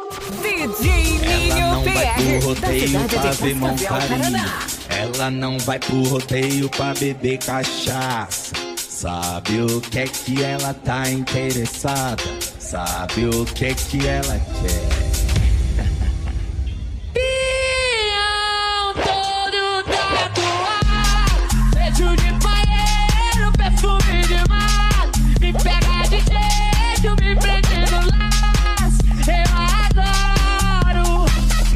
DJ Ninho PR, da cidade de Cascavel, Paraná. Ela não vai pro rodeio pra beber cachaça. Sabe o que é que ela tá interessada? Sabe o que é que ela quer? Pião todo tatuado, beijo de banheiro, perfume de mar. Me pega de jeito, me prende no laço. Eu adoro.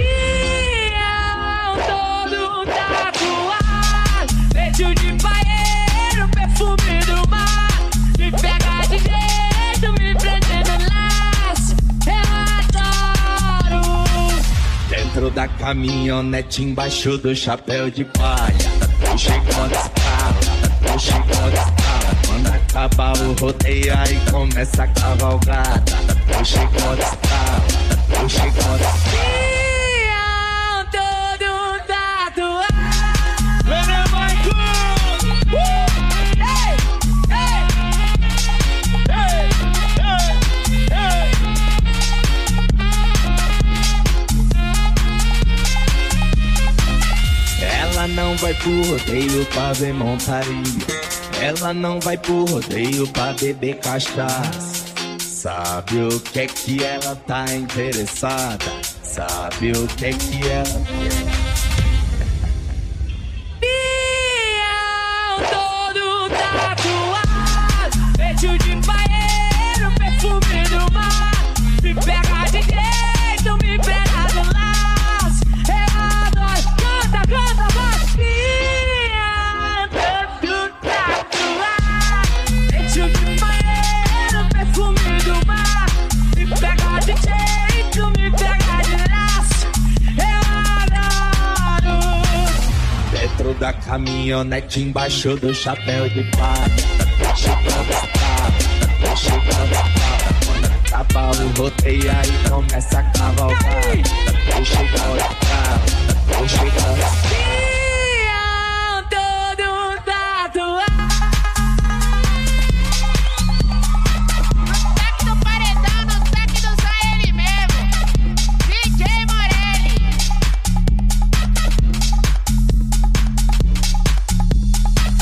Pião todo tatuado, beijo de banheiro, perfume do mar. Me pega de jeito, me prende no laço. Eu adoro. Dentro da caminhonete, embaixo do chapéu de palha, o chicote escala, o chicote escala. Quando acaba o rodeio, aí começa a cavalgada. O chicote escala, o chicote escala. Pião todo tatuado. Vem, Marco! Ei, Ela não vai pro rodeio pra ver montaria. Ela não vai pro rodeio pra beber cachaça. Sabe o que é que ela tá interessada? Sabe o que é que ela quer? Pião todo tatuado, beijo de banheiro, perfume do mar. Me pega de jeito, me pega do laço. Eu adoro. Canta, canta, vai. Pião todo tatuado, beijo de banheiro, perfume do mar. Me pega de jeito, me pega de laço. Eu adoro. Dentro da caminhonete, embaixo do chapéu de palha, o chicote escala, o chicote escala. Quando acaba o rodeio, aí começa a cavalgada.